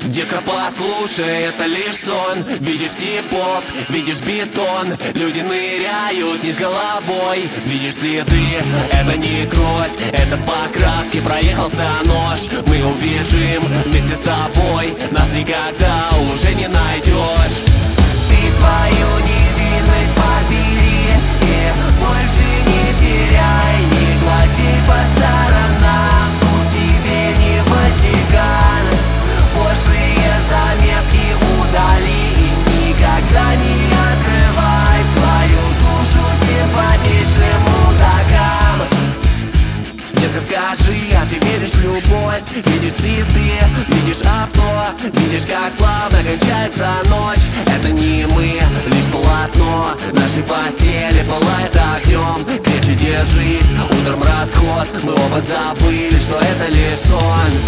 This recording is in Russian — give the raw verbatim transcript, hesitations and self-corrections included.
Детка, послушай, это лишь сон. Видишь типов, видишь бетон. Люди ныряют не с головой. Видишь следы, это не кровь, это по краске проехался нож. Мы убежим вместе с тобой, нас никогда уже не найдешь. Ты свою невинность побери и больше не теряй. Не глази по сторонам, тут тебе не Ватикан. Пошлые заметки удали и никогда не открывай свою душу симпатичным мудакам. Детка, скажи, а ты веришь в любовь? Видишь цветы, видишь авто, видишь, как плавно кончается ночь. Это не мы, лишь полотно нашей постели пылает огнем. Крепче держись, утром расход. Мы оба забыли, что это лишь сон.